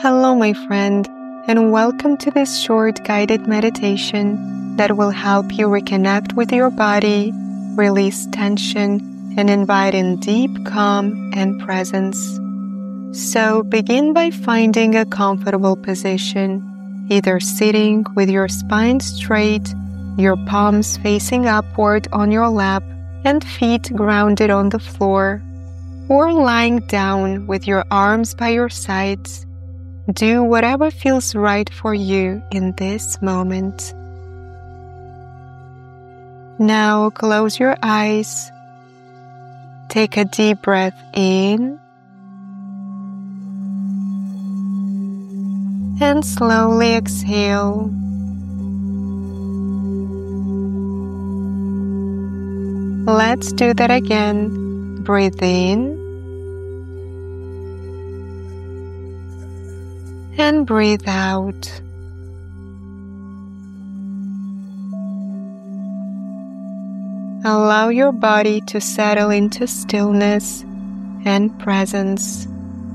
Hello, my friend, and welcome to this short guided meditation that will help you reconnect with your body, release tension, and invite in deep calm and presence. So begin by finding a comfortable position, either sitting with your spine straight, your palms facing upward on your lap, and feet grounded on the floor, or lying down with your arms by your sides. Do whatever feels right for you in this moment. Now close your eyes. Take a deep breath in and slowly exhale. Let's do that again. Breathe in and breathe out. Allow your body to settle into stillness and presence.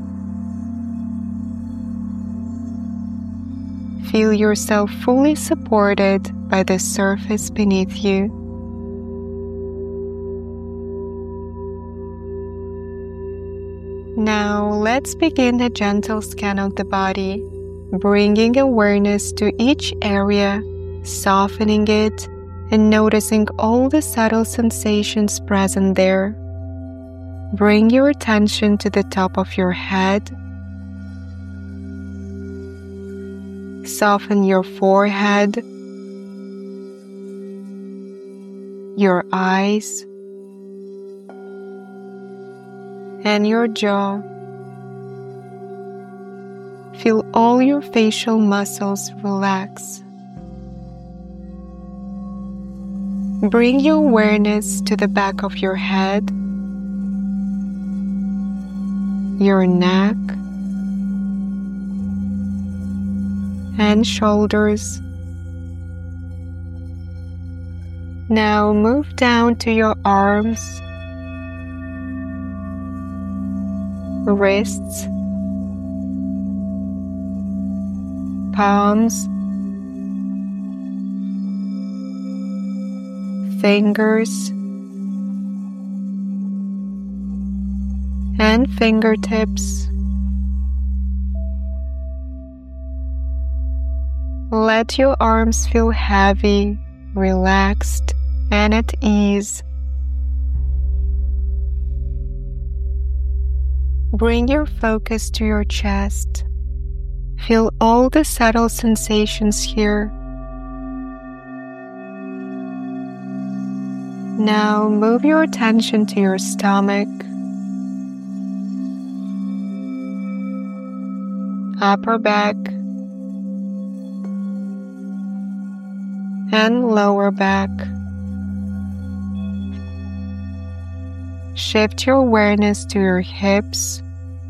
Feel yourself fully supported by the surface beneath you. Now let's begin a gentle scan of the body, bringing awareness to each area, softening it, and noticing all the subtle sensations present there. Bring your attention to the top of your head. Soften your forehead, your eyes, and your jaw. Feel all your facial muscles relax. Bring your awareness to the back of your head, your neck, and shoulders. Now move down to your arms, wrists, palms, fingers, and fingertips. Let your arms feel heavy, relaxed, and at ease. Bring your focus to your chest. Feel all the subtle sensations here. Now move your attention to your stomach, upper back, and lower back. Shift your awareness to your hips,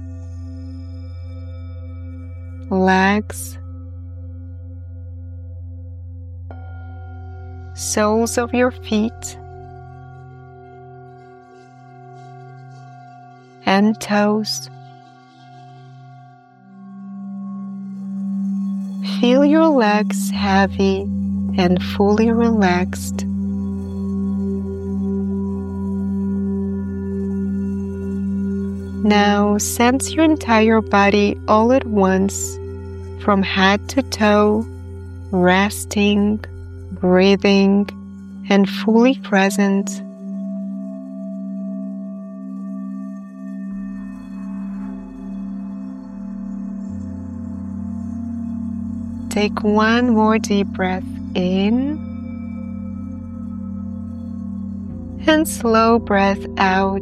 legs, soles of your feet, and toes. Feel your legs heavy and fully relaxed. Now sense your entire body all at once, from head to toe, resting, breathing, and fully present. Take one more deep breath in and slow breath out.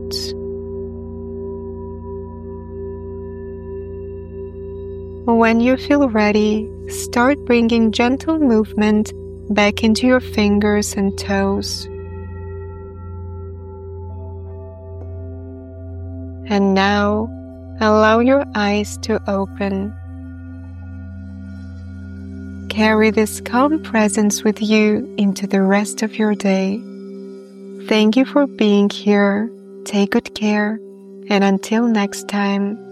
When you feel ready, start bringing gentle movement back into your fingers and toes. And now, allow your eyes to open. Carry this calm presence with you into the rest of your day. Thank you for being here. Take good care, and until next time,